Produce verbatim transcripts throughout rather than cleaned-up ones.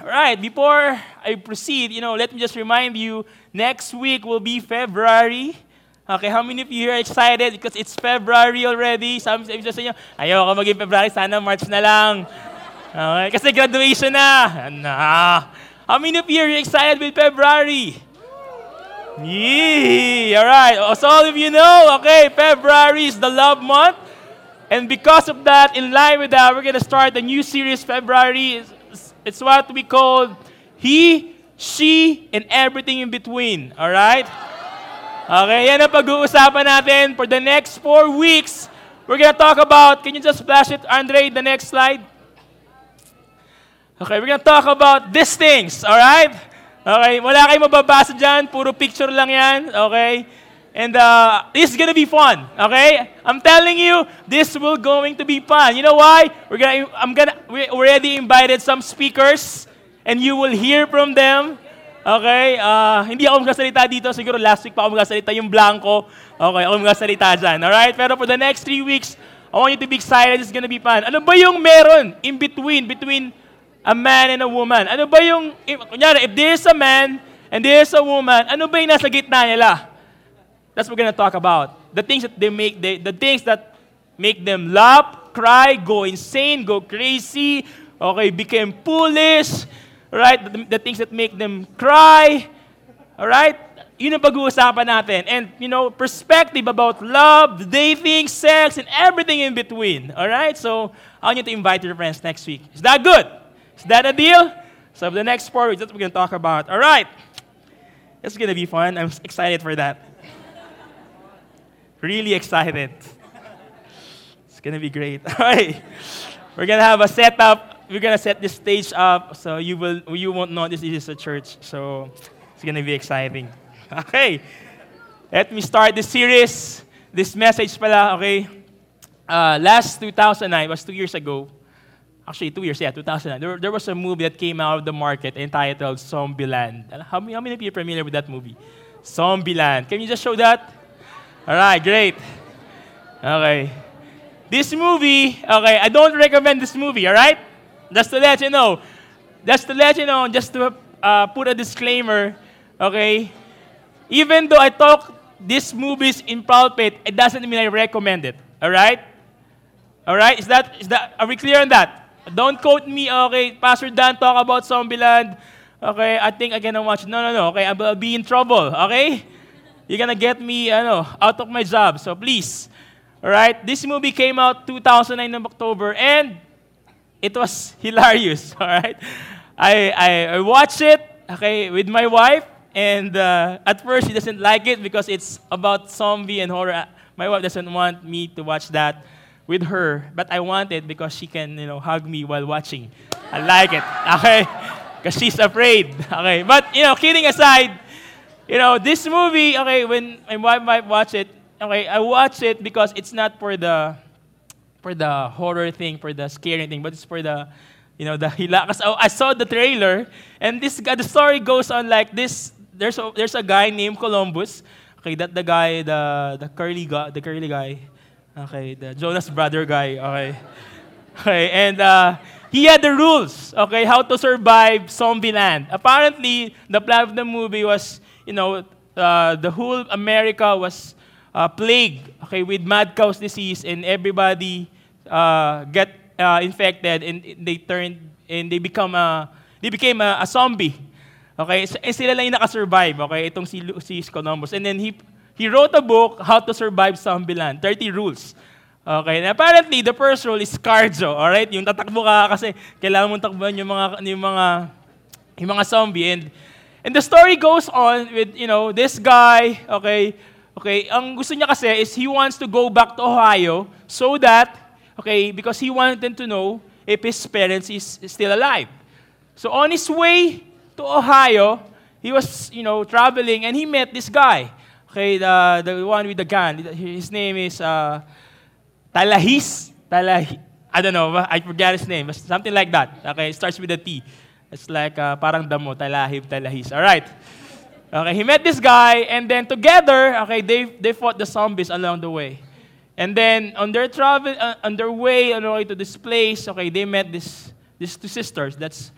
right, before I proceed, you know, let me just remind you, next week will be February. Okay, how many of you here are excited because it's February already? Some sabi sa inyo, ayoko maging February, sana March na lang. Okay, kasi graduation na. Nah. How many of you are excited with February? Yeah, all right. So all of you know, okay, February is the love month. And because of that, in line with that, we're going to start a new series, February. It's, it's what we call He, She, and Everything in Between. All right? Okay, yan ang pag-uusapan natin for the next four weeks. We're going to talk about, can you just flash it, Andre, the next slide? Okay, we're going to talk about these things, all right? Okay, wala kayong mababasa dyan, puro picture lang yan, okay? And uh, this is gonna be fun, okay? I'm telling you, this will going to be fun. You know why? We're gonna, I'm gonna, we already invited some speakers, and you will hear from them. Okay? Uh, hindi ako magsasalita dito. Siguro last week pa ako magsasalita yung Blanco. Okay, ako magsasalita dyan. Alright? Pero for the next three weeks, I want you to be excited. It's gonna be fun. Ano ba yung meron in between, between a man and a woman? Ano ba yung, if, kunyari, if there's a man and there's a woman, ano ba yung nasa gitna nila? That's what we're gonna talk about. The things that they make, they, the things that make them laugh, cry, go insane, go crazy, okay, become foolish, right? The, the things that make them cry, all right? Yun ang pag-uusapan natin. And, you know, perspective about love, dating, sex, and everything in between, all right? So, I want you to invite your friends next week. Is that good? Is that a deal? So, for the next four weeks, that's what we're gonna talk about. All right. It's gonna be fun. I'm excited for that. Really excited. It's gonna be great. All right, we're gonna have a setup. We're gonna set this stage up, so you will you won't know this is a church. So it's gonna be exciting. Okay, let me start this series. This message, pala. Okay, uh, last two thousand nine was two years ago. Actually, two years. Yeah, two thousand nine. There, there was a movie that came out of the market entitled Zombieland. How many, how many of you are familiar with that movie? Zombieland. Can you just show that? All right, great. Okay. This movie, okay, I don't recommend this movie, all right? Just to let you know. Just to let you know, just to uh, put a disclaimer, okay? Even though I talk these movies in pulpit, it doesn't mean I recommend it, all right? All right? Is that, is that, are we clear on that? Don't quote me, okay, Pastor Dan talk about Zombieland, okay, I think I'm gonna watch. No, no, no, okay, I'll be in trouble, okay? You're gonna get me ano, out of my job. So please. Alright? This movie came out two thousand nine of October and it was hilarious. Alright? I, I, I watched it okay, with my wife and uh, at first she doesn't like it because it's about zombie and horror. My wife doesn't want me to watch that with her. But I want it because she can you know, hug me while watching. I like it. Okay? Because she's afraid. Okay? But you know, kidding aside, you know, this movie, okay, when my wife might watch it, okay, I watch it because it's not for the for the horror thing, for the scary thing, but it's for the, you know, the hila. Because I saw the trailer, and this guy, the story goes on like this. There's a, there's a guy named Columbus. Okay, that the guy, the the curly guy, the curly guy. Okay, the Jonas Brother guy. Okay, okay, and uh, he had the rules. Okay, how to survive Zombieland. Apparently, the plan of the movie was, you know, uh, the whole America was uh, plagued, okay, with mad cow's disease, and everybody uh, get uh, infected, and they turned, and they become a, they became a, a zombie, okay. So, eh, sila lang yung nakasurvive, okay, itong si, si Columbus, and then he he wrote a book, How to Survive Zombieland, thirty rules. Okay, and apparently the first rule is cardio, all right, yung tatakbo ka kasi kailangan mong takbuhan yung mga yung mga yung mga zombie. And And the story goes on with, you know, this guy, okay, okay, ang gusto niya kasi is he wants to go back to Ohio so that, okay, because he wanted to know if his parents is still alive. So on his way to Ohio, he was, you know, traveling and he met this guy, okay, the, the one with the gun. His name is uh, Talahis. Talahi, I don't know, I forgot his name, but something like that. Okay, it starts with a T. It's like uh, parang damo, talahib, talahis. All right. Okay, he met this guy, and then together, okay, they they fought the zombies along the way. And then on their travel, uh, on their way, on their way to this place, okay, they met this these two sisters. That's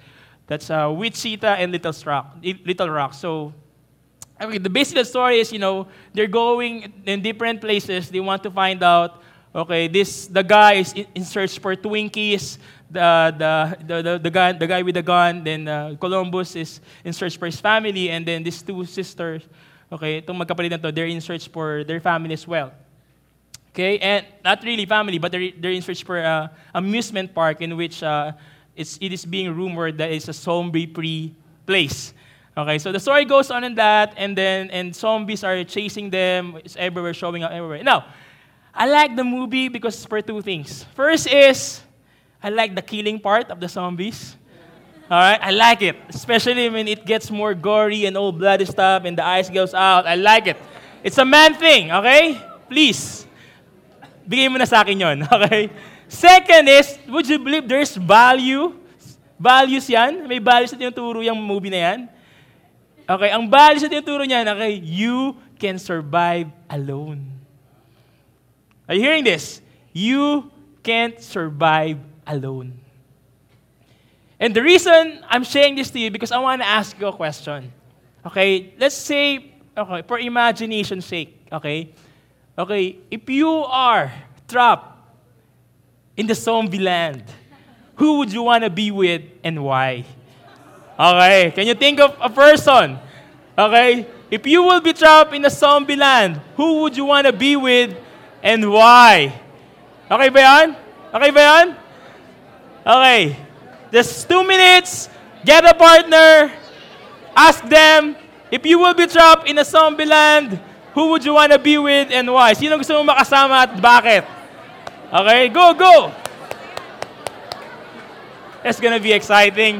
That's uh, Wichita and Little Rock. Little Rock. So, okay, the basic of the story is, you know, they're going in different places. They want to find out, okay, this the guy is in, in search for Twinkies. The the the the, the guy the guy with the gun. Then uh, Columbus is in search for his family, and then these two sisters, okay, itong magkapatid na to, they're in search for their family as well. Okay, and not really family, but they're, they're in search for an amusement park in which uh, it's, it is being rumored that it's a zombie-free place. Okay, so the story goes on in that, and then and zombies are chasing them. It's everywhere, showing up everywhere. Now, I like the movie because for two things. First is, I like the killing part of the zombies. All right, I like it, especially when it gets more gory and all bloody stuff, and the eyes goes out. I like it. It's a man thing, okay? Please. Bigay mo na sa akin yun, okay? Second is, would you believe there's value? Values yan? May values na tinuturo yung movie na yan? Okay, ang values na tinuturo niyan, okay, you can survive alone. Are you hearing this? You can't survive alone. And the reason I'm sharing this to you because I want to ask you a question. Okay, let's say, okay, for imagination's sake, okay, Okay, if you are trapped in the zombie land, who would you want to be with and why? Okay, can you think of a person? Okay, if you will be trapped in the zombie land, who would you want to be with and why? Okay ba yan? Okay ba yan? Okay, just two minutes, get a partner, ask them, if you will be trapped in a zombie land, who would you want to be with and why? Sino gusto mo makasama at bakit? Okay, go, go! It's gonna be exciting.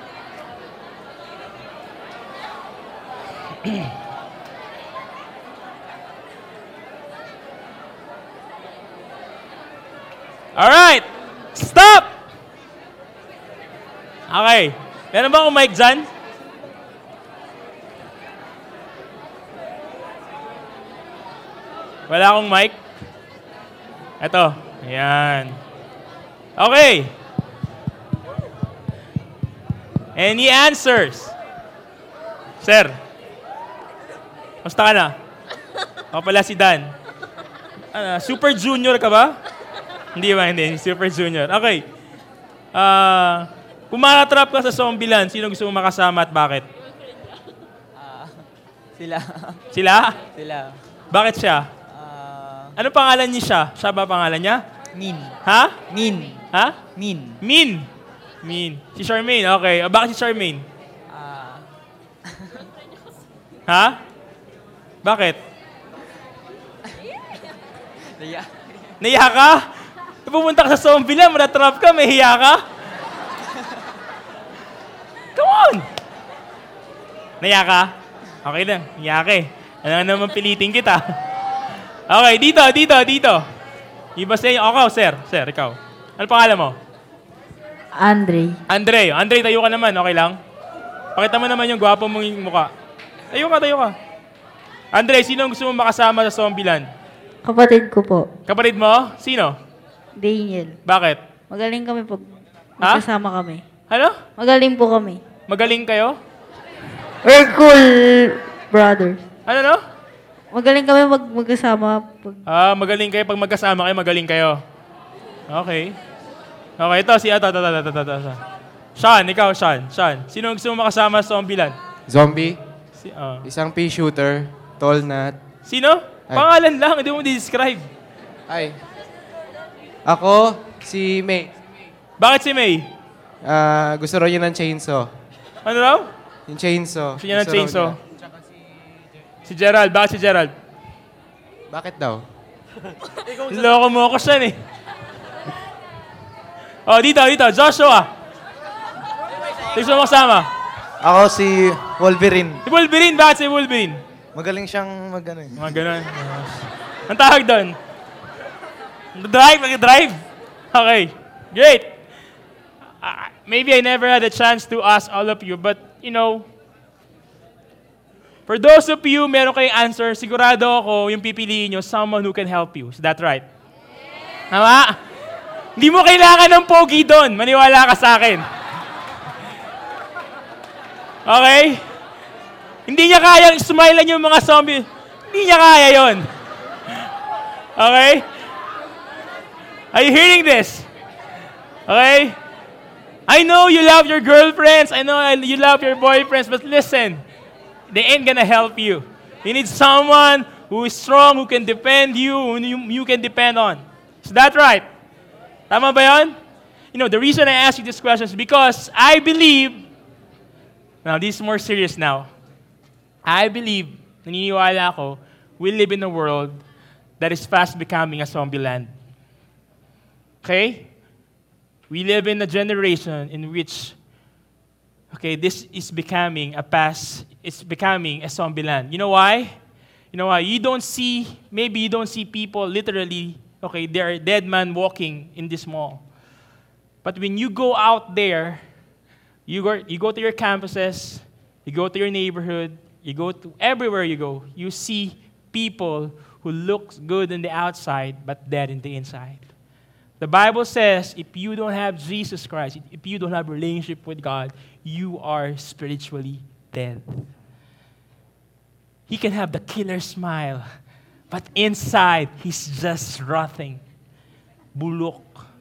All right, stop! Okay, meron ba akong mic dyan? Wala akong mic? Ito. Ayan. Okay. Any answers? Sir. Musta ka na? Ako pala si Dan. Uh, Super Junior ka ba? Hindi ba? Hindi. Super Junior. Okay. Uh, kung makatrap ka sa Zombieland, sino gusto mo makasama at bakit? Uh, sila. Sila? Sila. Bakit siya? Ano pangalan niya siya? Siya ba pangalan niya? Min. Ha? Min. Ha? Min. Min. Min. Si Charmaine, okay. O, bakit si Charmaine? Ah. Ha? Bakit? Naya. Naiya ka? Pupunta ka sa zombie lang, manatrap ka, may hiya ka? Come on! Naiya ka? Okay lang, hiya ka eh. Ano nga naman pilitin kita? Okay, dito, dito, dito. Iba sa inyo. Ako, sir. Sir, ikaw. Ano pangalan mo? Andre. Andre. Andre, tayo ka naman. Okay lang? Pakita mo naman yung gwapo mong mukha. Tayo ka, tayo ka. Andre, sino gusto mo makasama sa Zombieland? Kapatid ko po. Kapatid mo? Sino? Daniel. Bakit? Magaling kami pag Ha? magkasama kami. Ano? Magaling po kami. Magaling kayo? We're cool, brother. Ano, no? Magaling kami mag magkasama. Pag... Ah, magaling kayo. Pag magkasama kayo, magaling kayo. Okay. Okay, ito. Si, ito, ito, ito, ito, ito, ito. Sean, ikaw, Sean. Sean, sino gusto mo makasama sa Zombieland? Zombie, Si, ah. isang pea shooter, tall nut. Sino? Ay. Pangalan lang, hindi mo describe. Ay. Ako, si May. Bakit si May? Ah, gusto raw niya ng chainsaw. Ano raw? Yung chainsaw. Gusto niya ng Gusto raw chainsaw. niya. Si Gerald. Bakit si Gerald? Bakit daw? Loko mo ako siya eh. Oh, dito, dito. Joshua. Gusto mo kasama? Ako si Wolverine. Si Wolverine. Bakit si Wolverine? Magaling siyang mag ano eh. Mga ganun. Ang tawag doon? Drive, nag-drive. Okay, great. Uh, maybe I never had a chance to ask all of you, but you know, for those of you, meron kayong answer, sigurado ako yung pipiliin nyo, someone who can help you. Is that right? Yeah. Tama? Hindi mo kailangan ng pogi doon. Maniwala ka sa akin. Okay? Hindi niya kayang smilean yung mga zombie. Hindi niya kaya yon. Okay? Are you hearing this? Okay? I know you love your girlfriends. I know you love your boyfriends. But listen, they ain't gonna help you. You need someone who is strong, who can defend you, who you, you can depend on. Is that right? Tama ba yun? You know, the reason I ask you this question is because I believe, now this is more serious now, I believe, naniniwala ako, we live in a world that is fast becoming a zombie land. Okay? We live in a generation in which, okay, this is becoming a past, it's becoming a zombie land. You know why? You know why? You don't see, maybe you don't see people literally, okay, they're dead man walking in this mall. But when you go out there, you go, you go to your campuses, you go to your neighborhood, you go to everywhere you go, you see people who look good on the outside but dead in the inside. The Bible says if you don't have Jesus Christ, if you don't have a relationship with God, you are spiritually dead. He can have the killer smile, but inside, he's just rotting. Bulok.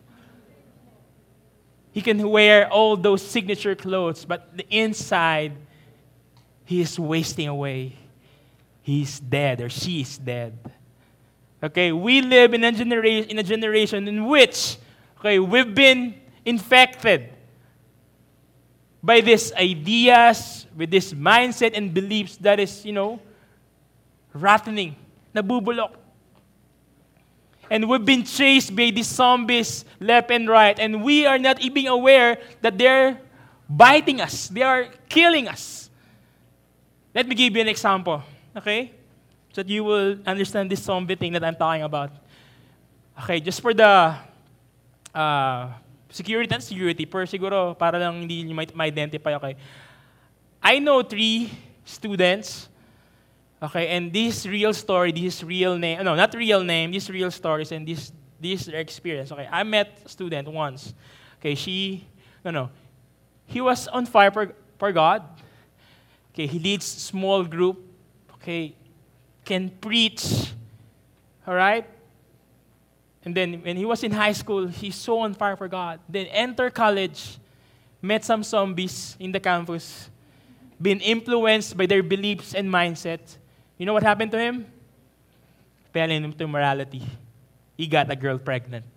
He can wear all those signature clothes, but the inside, he is wasting away. He's dead, or she is dead. Okay, we live in a generation in a generation in which, okay, we've been infected by these ideas, with this mindset and beliefs that is, you know, rotting, nabubulok. And we've been chased by these zombies left and right, and we are not even aware that they're biting us, they are killing us. Let me give you an example, okay? So that you will understand this zombie thing that I'm talking about. Okay, just for the uh, security and security, per siguro, para lang hindi nyo ma-identify, okay? I know three students, okay, and this real story, this real name, no, not real name, these real stories and this this their experience, okay? I met a student once, okay, she, no, no, he was on fire for, for God, okay, he leads small group, okay, can preach, all right? And then when he was in high school, he's so on fire for God. Then enter college, met some zombies in the campus, been influenced by their beliefs and mindset. You know what happened to him? Fell into morality. He got a girl pregnant.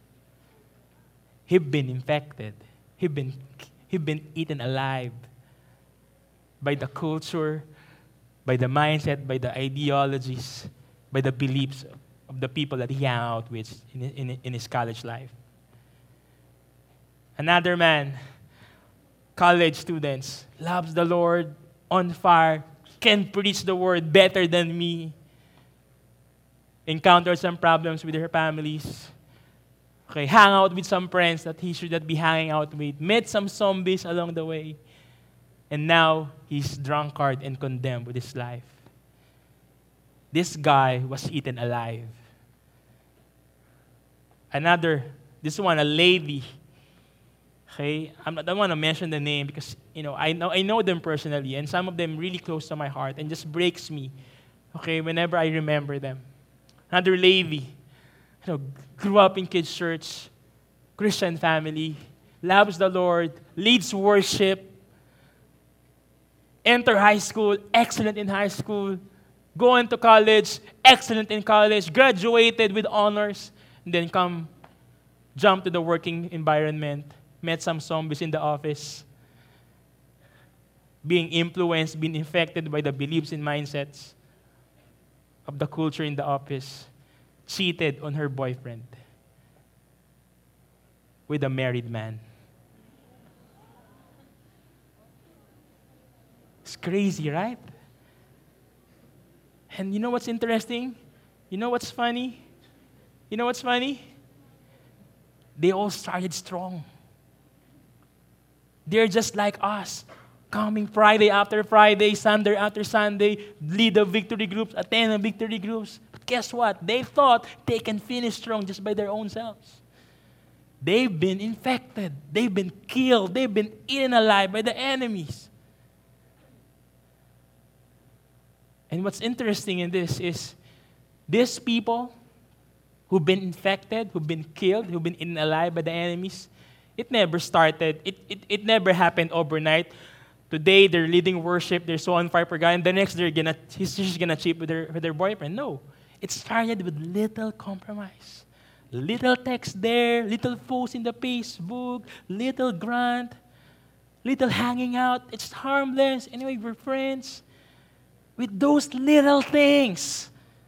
He'd been infected. He'd been, he'd been eaten alive by the culture, by the mindset, by the ideologies, by the beliefs of the people that he hung out with in, in, in his college life. Another man, college students, loves the Lord, on fire, can preach the word better than me, encountered some problems with her families, okay, hang out with some friends that he should not be hanging out with, met some zombies along the way, and now he's drunkard and condemned with his life. This guy was eaten alive. Another, this one, a lady. Okay, I'm not, I don't want to mention the name because you know I know I know them personally, and some of them really close to my heart, and just breaks me. Okay, whenever I remember them. Another lady, you know, grew up in kids' church, Christian family, loves the Lord, leads worship. Enter high school, excellent in high school. Go into college, excellent in college. Graduated with honors. And then come, jump to the working environment. Met some zombies in the office. Being influenced, being infected by the beliefs and mindsets of the culture in the office. Cheated on her boyfriend with a married man. It's crazy, right? And you know what's interesting? You know what's funny? You know what's funny? They all started strong. They're just like us. Coming Friday after Friday, Sunday after Sunday, lead the victory groups, attend the victory groups. But guess what? They thought they can finish strong just by their own selves. They've been infected. They've been killed. They've been eaten alive by the enemies. And what's interesting in this is these people who've been infected, who've been killed, who've been eaten alive by the enemies, it never started, it, it, it never happened overnight. Today, they're leading worship, they're so on fire for God, and the next, they're gonna, he's just gonna cheat with their, with their boyfriend. No. It started with little compromise. Little text there, little post in the Facebook, little grant, little hanging out. It's harmless. Anyway, we're friends. With those little things,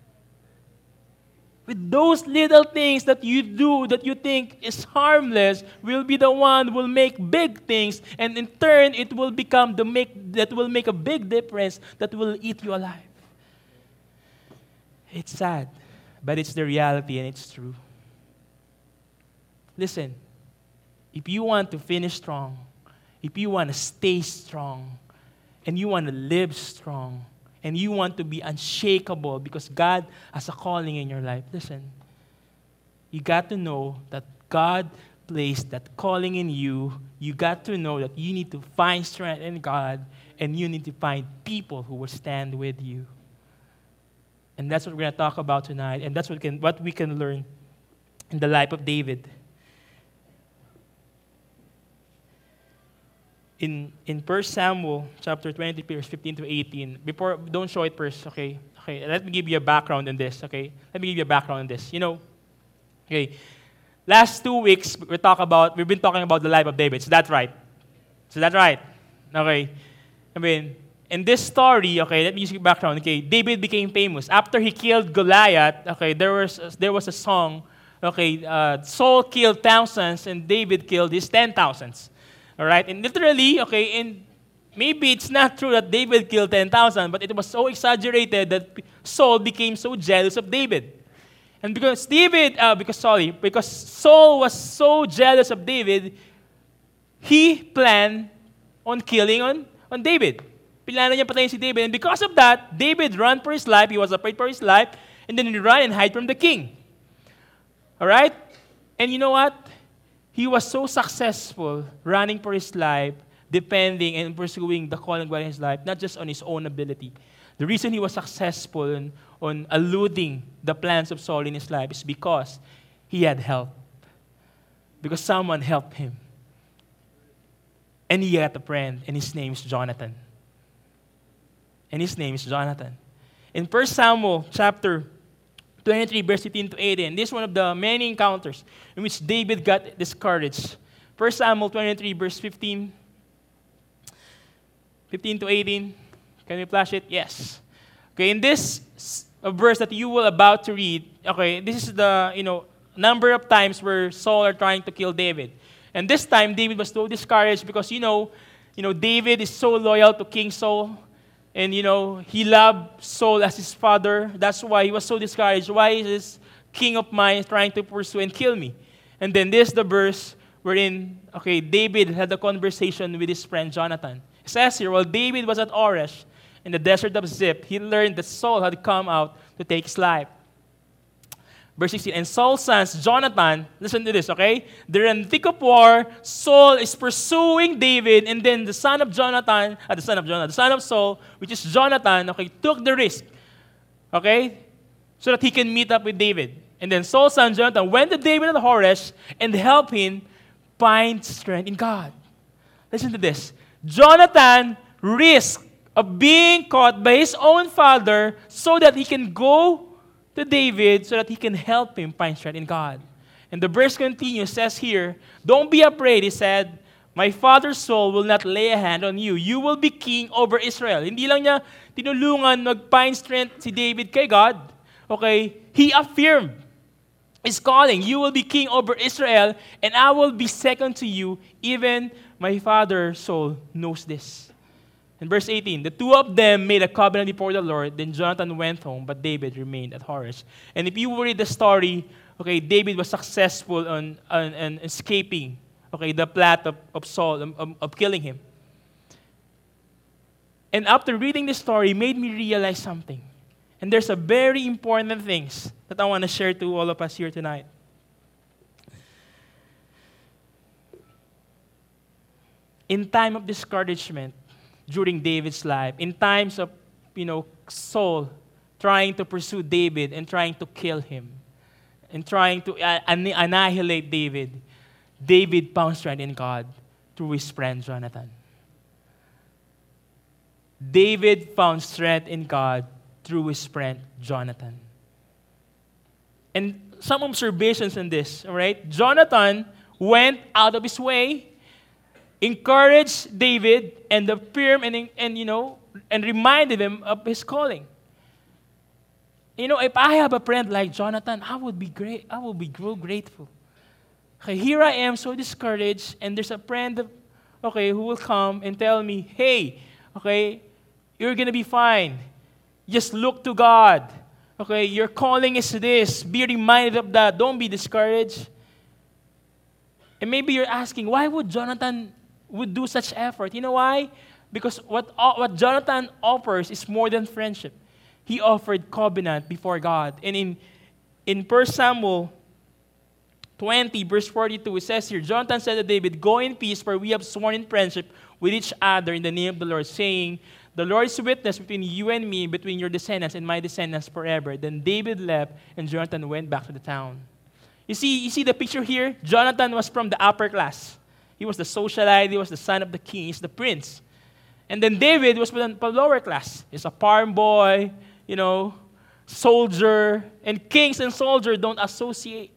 with those little things that you do that you think is harmless will be the one who will make big things, and in turn it will become the make that will make a big difference that will eat you alive. It's sad, but it's the reality and it's true. Listen, if you want to finish strong, if you want to stay strong, and you want to live strong, and you want to be unshakable because God has a calling in your life, listen, you got to know that God placed that calling in you. You got to know that you need to find strength in God, and you need to find people who will stand with you. And that's what we're going to talk about tonight, and that's what, can, what we can learn in the life of David. In in First Samuel chapter twenty-three, verse fifteen to eighteen, before, don't show it first, okay? Okay, let me give you a background on this, okay? Let me give you a background on this. You know, okay, last two weeks, we talk about, we've been talking about the life of David. Is that right? Is that right? Okay. I mean, in this story, okay, let me use your background, okay? David became famous. After he killed Goliath, okay, there was, there was a song, okay, uh, Saul killed thousands and David killed his ten thousands. All right, and literally, okay, and maybe it's not true that David killed ten thousand, but it was so exaggerated that Saul became so jealous of David. And because David, uh, because sorry, because Saul was so jealous of David, he planned on killing on, on David. Plano niya patayin si David. And because of that, David ran for his life. He was afraid for his life. And then he ran and hid from the king. All right? And you know what? He was so successful running for his life, depending and pursuing the calling by his life, not just on his own ability. The reason he was successful in, on eluding the plans of Saul in his life is because he had help. Because someone helped him. And he had a friend, and his name is Jonathan. And his name is Jonathan. In First Samuel chapter twenty-three, verse fifteen to eighteen. This is one of the many encounters in which David got discouraged. First Samuel twenty-three, verse fifteen. fifteen to eighteen. Can we flash it? Yes. Okay, in this uh, verse that you will about to read, okay, this is the, you know, number of times where Saul are trying to kill David. And this time, David was so discouraged because, you know, you know, David is so loyal to King Saul. And, you know, he loved Saul as his father. That's why he was so discouraged. Why is this king of mine trying to pursue and kill me? And then this is the verse wherein, okay, David had a conversation with his friend Jonathan. It says here, while David was at Oresh in the desert of Ziph, he learned that Saul had come out to take his life. Verse sixteen, and Saul's sons, Jonathan, listen to this, okay? They're in the thick of war. Saul is pursuing David, and then the son of Jonathan, uh, the son of Jonathan, the son of Saul, which is Jonathan, okay, took the risk, okay, so that he can meet up with David. And then Saul's son, Jonathan, went to David at Horesh and helped him find strength in God. Listen to this. Jonathan risked of being caught by his own father so that he can go to David so that he can help him find strength in God. And the verse continues, says here, don't be afraid, he said, my father's soul will not lay a hand on you. You will be king over Israel. Hindi lang niya tinulungan mag-find strength si David kay God. Okay? He affirmed his calling. You will be king over Israel, and I will be second to you. Even my father's soul knows this. In verse eighteen, the two of them made a covenant before the Lord. Then Jonathan went home, but David remained at Horesh. And if you read the story, okay, David was successful on, on, on escaping, okay, the plot of, of Saul, of, of killing him. And after reading this story, it made me realize something. And there's a very important things that I want to share to all of us here tonight. In time of discouragement, during David's life, in times of you know, Saul trying to pursue David and trying to kill him and trying to uh, an- annihilate David, David found strength in God through his friend Jonathan. David found strength in God through his friend Jonathan. And some observations in this, all right? Jonathan went out of his way, encouraged David, and affirmed and, and you know and reminded him of his calling. You know, if I have a friend like Jonathan, I would be great. I would be so grateful. Okay, here I am, so discouraged, and there's a friend, of, okay, who will come and tell me, hey, okay, you're gonna be fine. Just look to God. Okay, your calling is this. Be reminded of that. Don't be discouraged. And maybe you're asking, why would Jonathan would do such effort? You know why? Because what, what Jonathan offers is more than friendship. He offered covenant before God. And in, in First Samuel twenty, verse forty-two, it says here, Jonathan said to David, go in peace, for we have sworn in friendship with each other in the name of the Lord, saying, the Lord is witness between you and me, between your descendants and my descendants forever. Then David left, and Jonathan went back to the town. You see, you see the picture here? Jonathan was from the upper class. He was the socialite. He was the son of the king. He's the prince. And then David was from the lower class. He's a farm boy, you know, soldier. And kings and soldiers don't associate.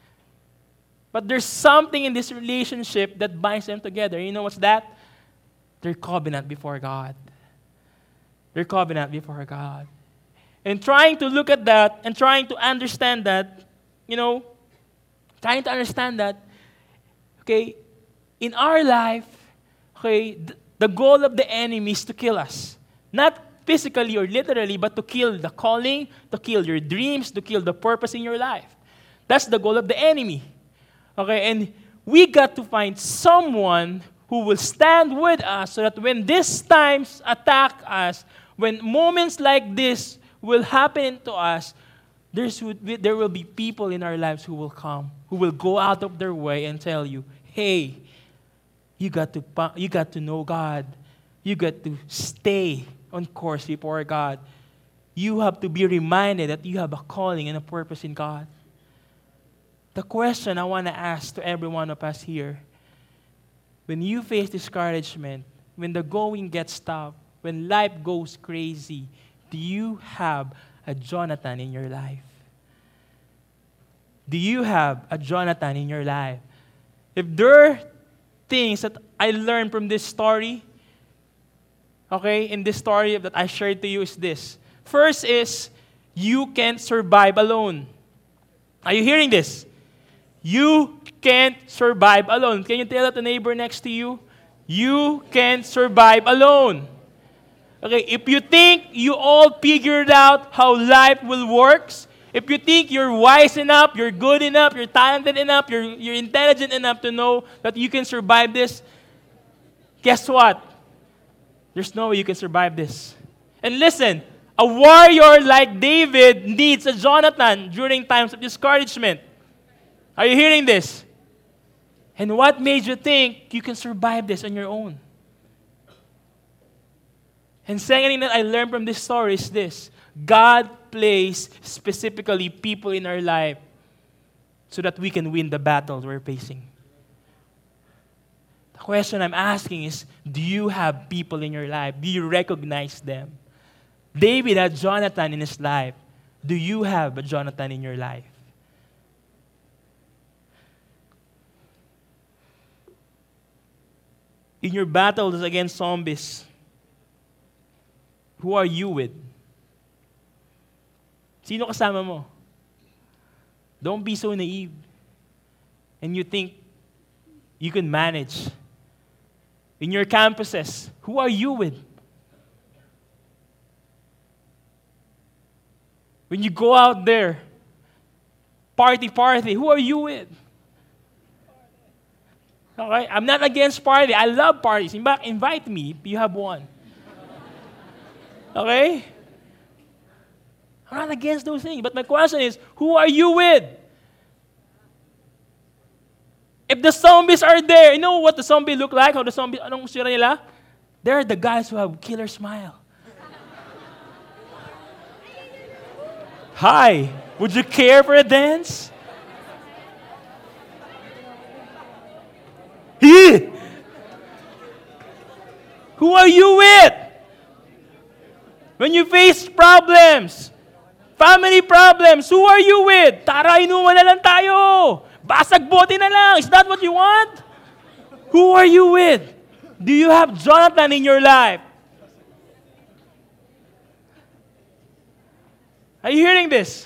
But there's something in this relationship that binds them together. You know what's that? Their covenant before God. Their covenant before God. And trying to look at that and trying to understand that, you know, trying to understand that, okay, in our life, okay, th- the goal of the enemy is to kill us. Not physically or literally, but to kill the calling, to kill your dreams, to kill the purpose in your life. That's the goal of the enemy. Okay, and we got to find someone who will stand with us so that when these times attack us, when moments like this will happen to us, there's, there will be people in our lives who will come, who will go out of their way and tell you, hey, you got to, you got to know God. You got to stay on course before God. You have to be reminded that you have a calling and a purpose in God. The question I want to ask to every one of us here, when you face discouragement, when the going gets tough, when life goes crazy, do you have a Jonathan in your life? Do you have a Jonathan in your life? If there are things that I learned from this story, okay, in this story that I shared to you is this. First is, you can't survive alone. Are you hearing this? You can't survive alone. Can you tell that the neighbor next to you? You can't survive alone. Okay, if you think you all figured out how life will work, if you think you're wise enough, you're good enough, you're talented enough, you're, you're intelligent enough to know that you can survive this, guess what? There's no way you can survive this. And listen, a warrior like David needs a Jonathan during times of discouragement. Are you hearing this? And what made you think you can survive this on your own? And second thing that I learned from this story is this. God placed specifically people in our life so that we can win the battles we're facing. The question I'm asking is, do you have people in your life? Do you recognize them? David had Jonathan in his life. Do you have a Jonathan in your life? In your battles against zombies, who are you with? Sino kasama mo? Don't be so naive. And you think you can manage. In your campuses, who are you with? When you go out there, party, party, who are you with? Okay? I'm not against party. I love parties. In fact, invite me if you have one. Okay? I'm not against those things. But my question is, who are you with? If the zombies are there, you know what the zombie look like? How the zombie, anong sira nila? They're the guys who have killer smile. Hi, would you care for a dance? He. Who are you with? When you face problems, family problems, who are you with? Tara, inuman na lang tayo. Basag bote na lang. Is that what you want? Who are you with? Do you have Jonathan in your life? Are you hearing this?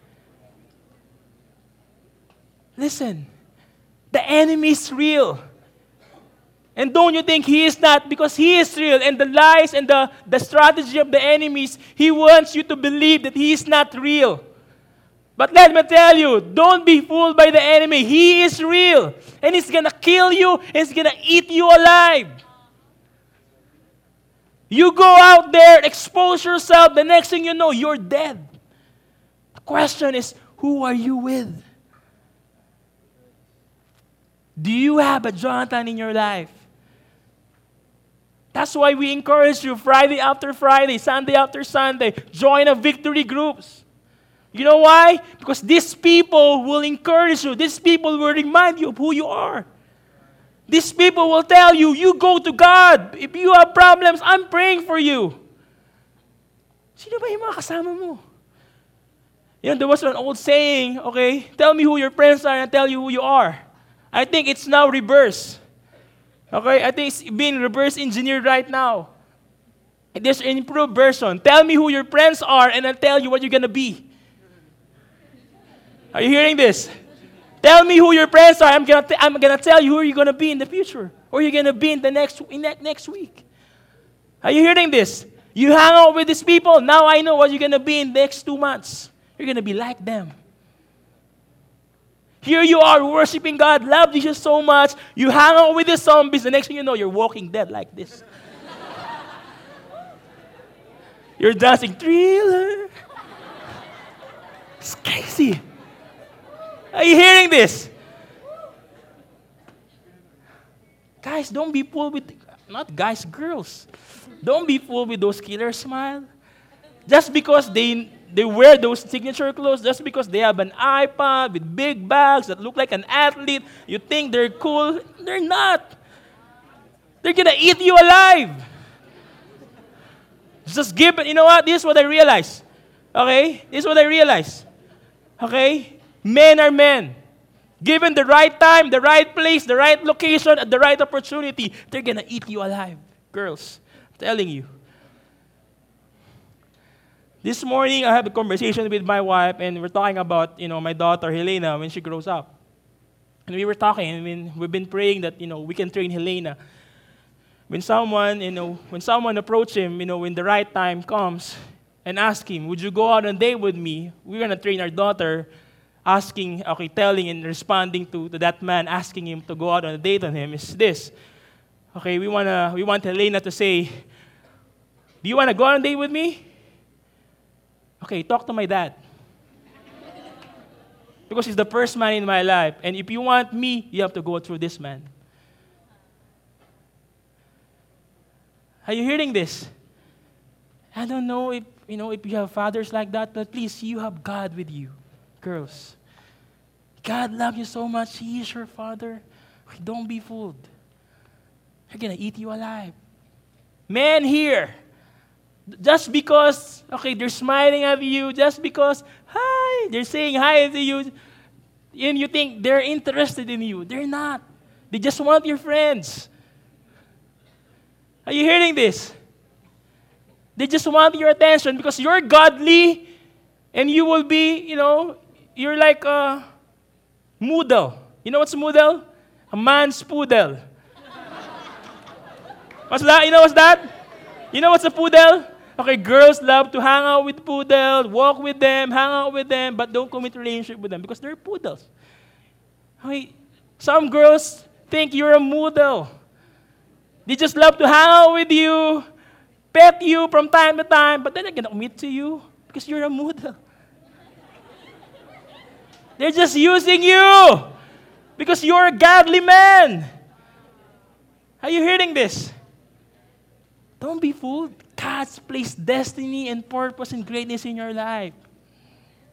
Listen, the enemy is real. And don't you think he is not? Because he is real. And the lies and the, the strategy of the enemies, he wants you to believe that he is not real. But let me tell you, don't be fooled by the enemy. He is real. And he's going to kill you. And he's going to eat you alive. You go out there, expose yourself. The next thing you know, you're dead. The question is, who are you with? Do you have a Jonathan in your life? That's why we encourage you Friday after Friday, Sunday after Sunday, join a victory groups. You know why? Because these people will encourage you. These people will remind you of who you are. These people will tell you, you go to God. If you have problems, I'm praying for you. Sino ba yung mga kasama mo? You know, there was an old saying, okay, tell me who your friends are and I'll tell you who you are. I think it's now reverse. Okay, I think it's being reverse engineered right now. There's an improved version. Tell me who your friends are and I'll tell you what you're going to be. Are you hearing this? Tell me who your friends are. I'm going to I'm going to tell you who you're going to be in the future or you're going to be in the next in that next week. Are you hearing this? You hang out with these people. Now I know what you're going to be in the next two months. You're going to be like them. Here you are worshiping God, love Jesus so much. You hang out with the zombies. The next thing you know, you're walking dead like this. You're dancing, Thriller. It's crazy. Are you hearing this? Guys, don't be fooled with, not guys, girls. Don't be fooled with those killer smile. Just because they They wear those signature clothes, just because they have an iPad with big bags that look like an athlete, you think they're cool. They're not. They're going to eat you alive. Just give it. You know what? This is what I realize. Okay? This is what I realize. Okay? Men are men. Given the right time, the right place, the right location, at the right opportunity, they're going to eat you alive. Girls, I'm telling you. This morning, I had a conversation with my wife, and we're talking about, you know, my daughter, Helena, when she grows up. And we were talking, I mean, we've been praying that, you know, we can train Helena. When someone, you know, when someone approaches him, you know, when the right time comes, and ask him, would you go out on a date with me? We're going to train our daughter, asking, okay, telling and responding to, to that man, asking him to go out on a date on him, is this. Okay, we, wanna, we want Helena to say, do you want to go on a date with me? Okay, talk to my dad. Because he's the first man in my life. And if you want me, you have to go through this man. Are you hearing this? I don't know if, you know, if you have fathers like that, but please, you have God with you, girls. God loves you so much. He is your father. Don't be fooled. They're going to eat you alive. Men here, just because, okay, they're smiling at you, just because, hi, they're saying hi to you, and you think they're interested in you. They're not. They just want your friends. Are you hearing this? They just want your attention because you're godly and you will be, you know, you're like a moodle. You know what's a moodle? A man's poodle. What's that? You know what's that? You know what's a poodle? Okay, girls love to hang out with poodles, walk with them, hang out with them, but don't commit a relationship with them because they're poodles. Okay, some girls think you're a moodle. They just love to hang out with you, pet you from time to time, but then they're going to commit to you because you're a moodle. They're just using you because you're a godly man. Are you hearing this? Don't be fooled. God's placed destiny and purpose and greatness in your life.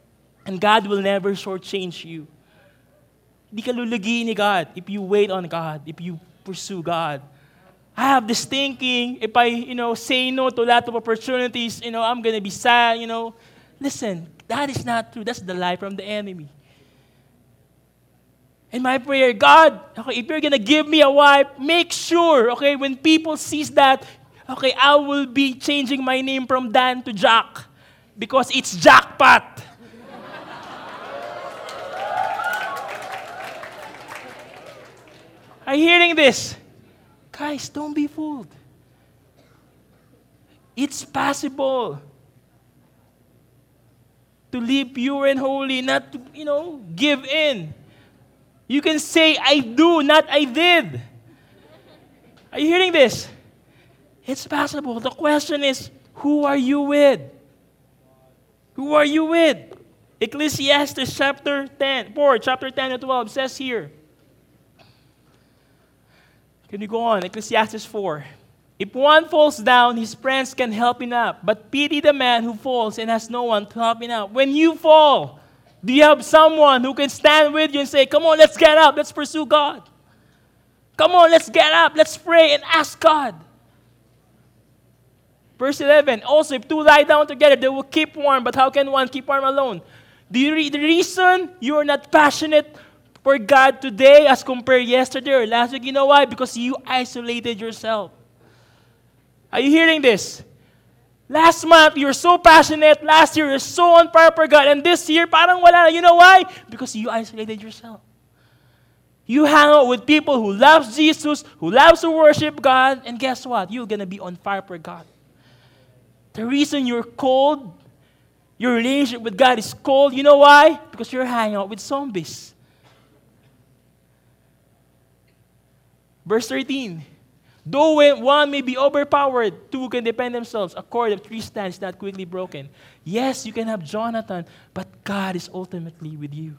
And God will never shortchange you. Hindi ka lulugiin ni God if you wait on God, if you pursue God. I have this thinking, if I, you know, say no to a lot of opportunities, you know, I'm going to be sad, you know. Listen, that is not true. That's the lie from the enemy. And my prayer, God, okay, if you're going to give me a wife, make sure, okay, when people sees that, okay, I will be changing my name from Dan to Jack because it's jackpot. Are you hearing this? Guys, don't be fooled. It's possible to live pure and holy, not to, you know, give in. You can say, I do, not I did. Are you hearing this? It's possible. The question is, who are you with? Who are you with? Ecclesiastes chapter ten, four, chapter ten and twelve says here. Can you go on? Ecclesiastes four. If one falls down, his friends can help him up. But pity the man who falls and has no one to help him up. When you fall, do you have someone who can stand with you and say, come on, let's get up, let's pursue God. Come on, let's get up, let's pray and ask God. Verse eleven, also, if two lie down together, they will keep warm. But how can one keep warm alone? Do you re- the reason you are not passionate for God today as compared yesterday or last week, you know why? Because you isolated yourself. Are you hearing this? Last month, you were so passionate. Last year, you're so on fire for God. And this year, parang wala na. You know why? Because you isolated yourself. You hang out with people who love Jesus, who loves to worship God, and guess what? You're going to be on fire for God. The reason you're cold, your relationship with God is cold, you know why? Because you're hanging out with zombies. Verse thirteen. Though when one may be overpowered, two can defend themselves. A cord of three stands not quickly broken. Yes, you can have Jonathan, but God is ultimately with you.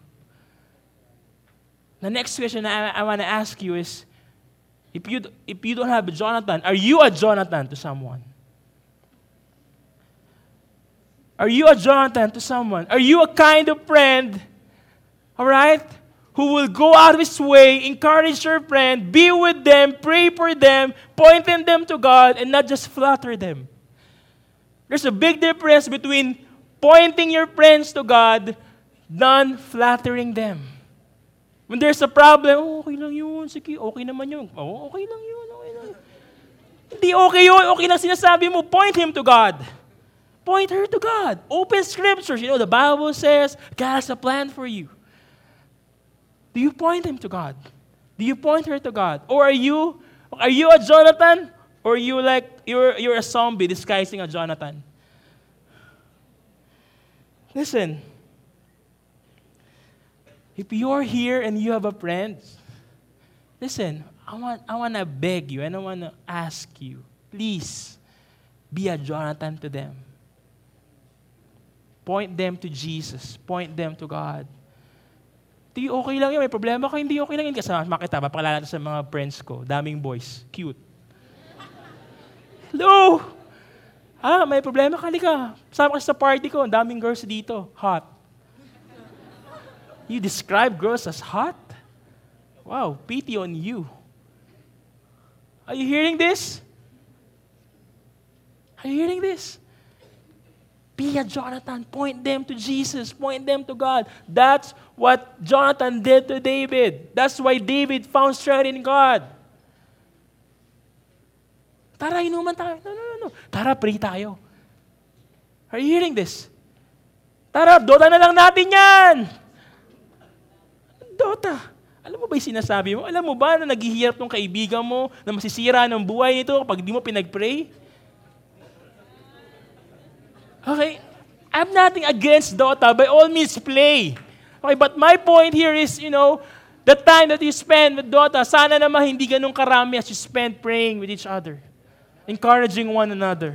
The next question I, I want to ask you is, if you, if you don't have a Jonathan, are you a Jonathan to someone? Are you a Jonathan to someone? Are you a kind of friend, all right, who will go out of his way, encourage your friend, be with them, pray for them, pointing them to God, and not just flatter them? There's a big difference between pointing your friends to God than flattering them. When there's a problem, oh, okay lang yun, sige, okay naman yun. Oh, okay lang yun, okay lang. Hindi okay yun, okay lang sinasabi mo, point him to God. Point her to God. Open scriptures. You know, the Bible says God has a plan for you. Do you point him to God? Do you point her to God? Or are you are you a Jonathan? Or are you like you're you're a zombie disguising a Jonathan? Listen. If you're here and you have a friend, listen, I want I want to beg you and I want to ask you, please be a Jonathan to them. Point them to Jesus. Point them to God. Hindi okay lang yun. May problema ka, hindi okay lang yun. Kasama makita, papakilala natin sa mga friends ko. Daming boys. Cute. Hello! Ah, may problema ka, halika. Sama ka sa party ko. Ang daming girls dito. Hot. You describe girls as hot? Wow, pity on you. Are you hearing this? Are you hearing this? Be a Jonathan. Point them to Jesus. Point them to God. That's what Jonathan did to David. That's why David found strength in God. Tara, inuman tayo. No, no, no, no. Tara, pray tayo. Are you hearing this? Tara, Dota na lang natin yan. Dota. Alam mo ba yung sinasabi mo? Alam mo ba na naghihirap ng kaibigan mo na masisira ng buhay nito kapag di mo pinag-pray? Okay, I'm nothing against Dota. By all means, play. Okay, but my point here is, you know, the time that you spend with Dota, sana naman hindi ganun karami as you spend praying with each other, encouraging one another.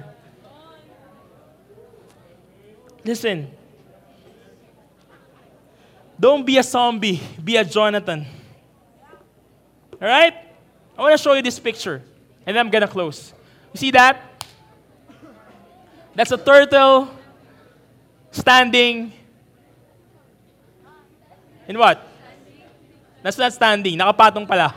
Listen, don't be a zombie, be a Jonathan. All right? I want to show you this picture, and then I'm going to close. You see that? That's a turtle standing In what? That's not standing. Nakapatong pala.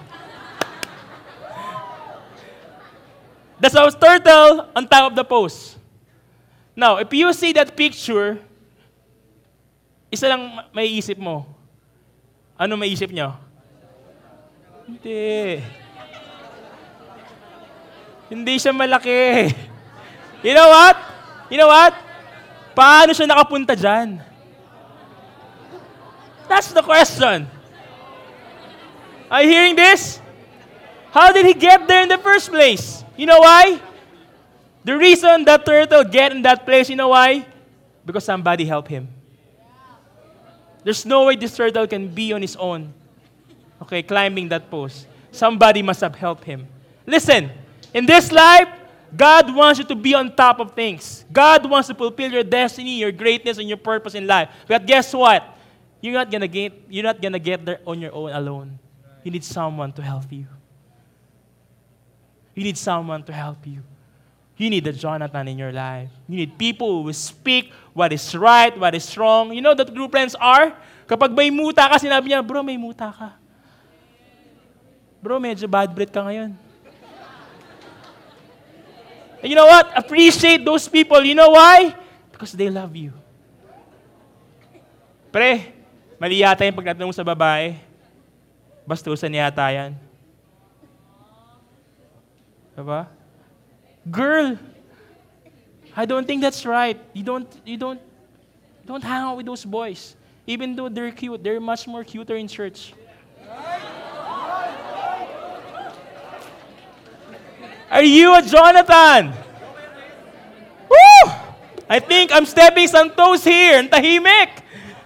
That's a turtle on top of the post. Now, if you see that picture, isa lang may isip mo. Ano may isip nyo? Hindi. Hindi siya malaki. You know what? You know what? Paano siya nakapunta dyan? That's the question. Are you hearing this? How did he get there in the first place? You know why? The reason that turtle get in that place, you know why? Because somebody helped him. There's no way this turtle can be on his own. Okay, climbing that post. Somebody must have helped him. Listen, in this life, God wants you to be on top of things. God wants to fulfill your destiny, your greatness, and your purpose in life. But guess what? You're not gonna get, you're not gonna get there on your own alone. You need someone to help you. You need someone to help you. You need a Jonathan in your life. You need people who will speak what is right, what is wrong. You know what true friends are? Kapag may muta ka, sinabi niya, bro, may muta ka. Bro, medyo bad breath ka ngayon. And you know what? Appreciate those people. You know why? Because they love you. Pre, mali yata yung pagdating mo sa babae. Bastusan yata yan. Diba? Girl, I don't think that's right. You don't, you don't, don't hang out with those boys. Even though they're cute, they're much more cuter in church. Are you a Jonathan? Woo! I think I'm stepping some toes here. Ang tahimik.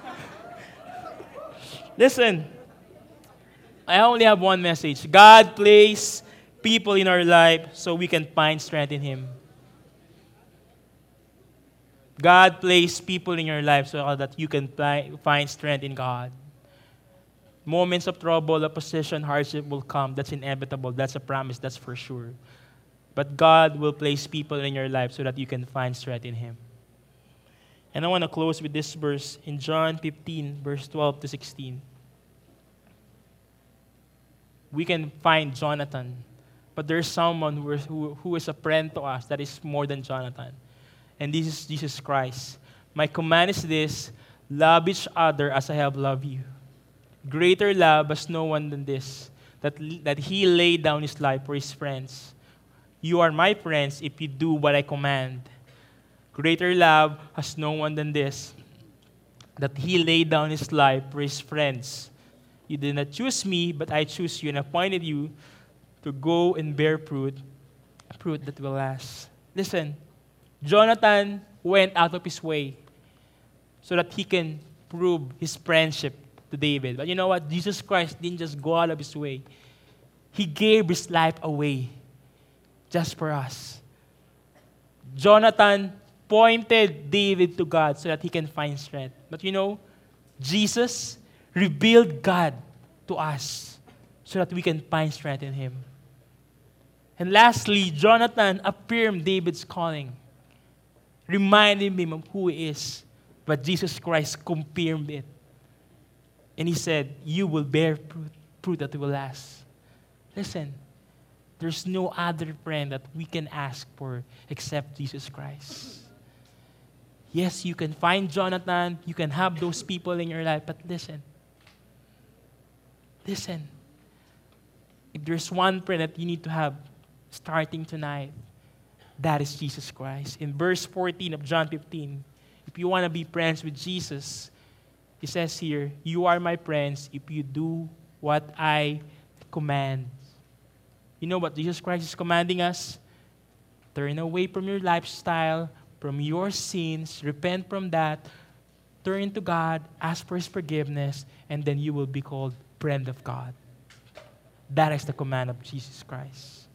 Listen, I only have one message. God placed people in our life so we can find strength in Him. God placed people in your life so that you can find strength in God. Moments of trouble, opposition, hardship will come. That's inevitable. That's a promise. That's for sure. But God will place people in your life so that you can find strength in Him. And I want to close with this verse in John fifteen, verse twelve to sixteen. We can find Jonathan, but there's someone who is, who, who is a friend to us that is more than Jonathan. And this is Jesus Christ. My command is this: love each other as I have loved you. Greater love has no one than this, that, that He laid down His life for His friends. You are my friends if you do what I command. Greater love has no one than this, that He laid down His life for His friends. You did not choose me, but I choose you and appointed you to go and bear fruit, fruit that will last. Listen, Jonathan went out of his way so that he can prove his friendship to David. But you know what? Jesus Christ didn't just go out of His way. He gave His life away just for us. Jonathan pointed David to God so that he can find strength. But you know, Jesus revealed God to us so that we can find strength in Him. And lastly, Jonathan affirmed David's calling, reminding him of who he is. But Jesus Christ confirmed it. And He said, you will bear fruit, fruit that will last. Listen, there's no other friend that we can ask for except Jesus Christ. Yes, you can find Jonathan, you can have those people in your life, but listen. Listen. If there's one friend that you need to have starting tonight, that is Jesus Christ. In verse fourteen of John fifteen, if you want to be friends with Jesus, He says here, you are my friends if you do what I command. You know what Jesus Christ is commanding us? Turn away from your lifestyle, from your sins, repent from that, turn to God, ask for His forgiveness, and then you will be called friend of God. That is the command of Jesus Christ.